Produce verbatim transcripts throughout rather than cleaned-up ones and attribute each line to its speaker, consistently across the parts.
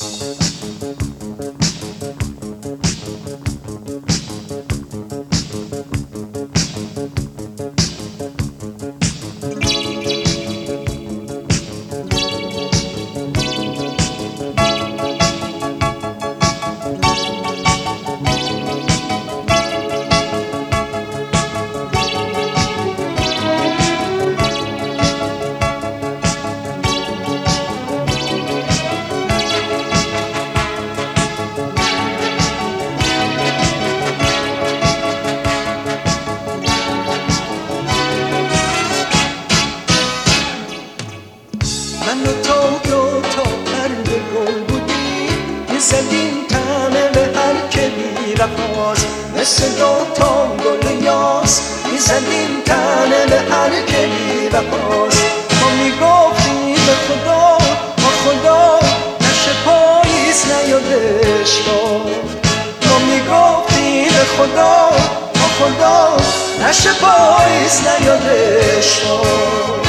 Speaker 1: من و تو دو تا برگ گل بودیم، میزدیم تنه به هر که بی وفاست، مثل دو تا گل یاس میزدیم تنه به هر که بی وفاست. ما میگفتیم به خدا ما خدا نشه پاییز نیادش باد، ما میگفتیم به خدا ما خدا نشه پاییز نیادش باد.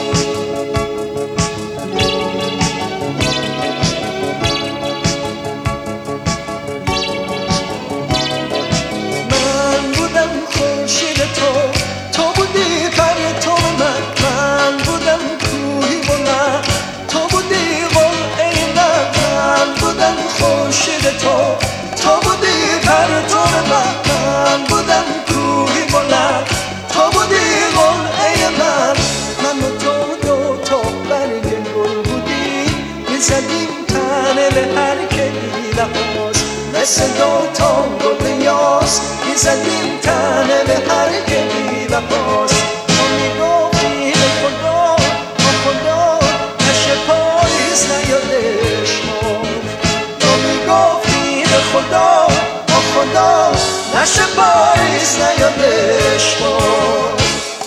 Speaker 1: میزدیم تنه به هر که بی وفاست، مثل دو تا گل یاس میزدیم تنه به هر که بی وفاست. ما میگفتیم به خدا ما خدا نشه پاییز نیادش باد، ما میگفتیم به خدا ما خدا نشه پاییز نیادش باد.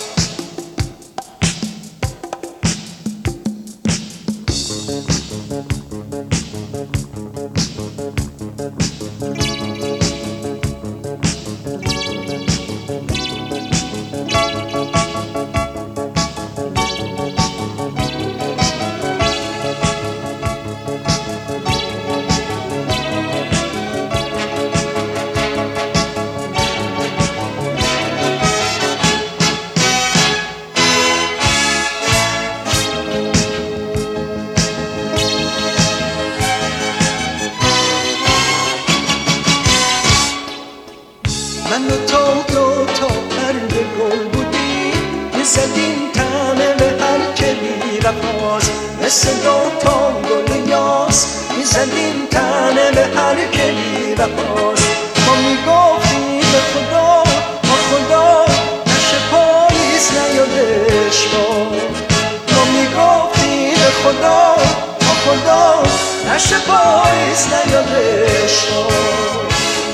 Speaker 1: من و تو دو تا برگ گل بودیم، میزدیم تنه به هر که بی وفاست، مثل دو تا گل یاس میزدیم تنه به هر که بی وفاست. ما میگفتیم به خدا ما خدا نشه پاییز نیادش باد، ما میگفتیم به خدا ما خدا نشه پاییز نیادش باد.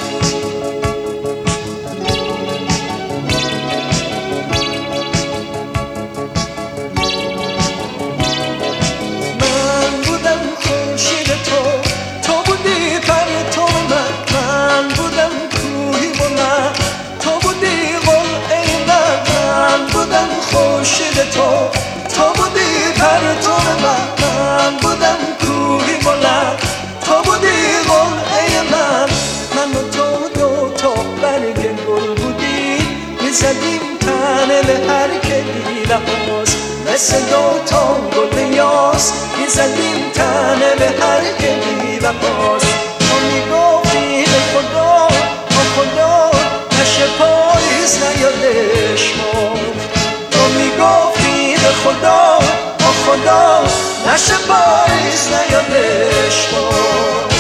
Speaker 1: تو بودی پرتو من، من بودم کوهی بلند، تو بودی قل ای من. من و تو دو تا برگ گل بودی، میزدیم تنه به هر که بی وفاست، مثل دو تا گل یاس میزدیم تنه به هر که بی وفاست. ما میگفتیم به خدا ما خدا نشه پاییز نیادش باد، ما میگفتیم به خدا ما خدا نشه پاییز نیادش باد.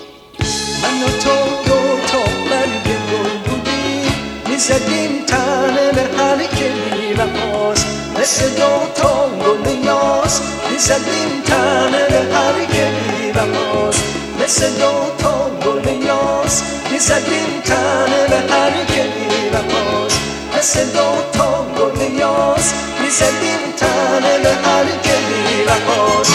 Speaker 1: میزدیم تن مثل دوتا گل یاس میزدیم تنه به هر گلی رقاص مثل دوتا گل یاس میزدیم تنه به هر گلی رقاص مثل دوتا گل یاس میزدیم تنه به هر گلی رقاص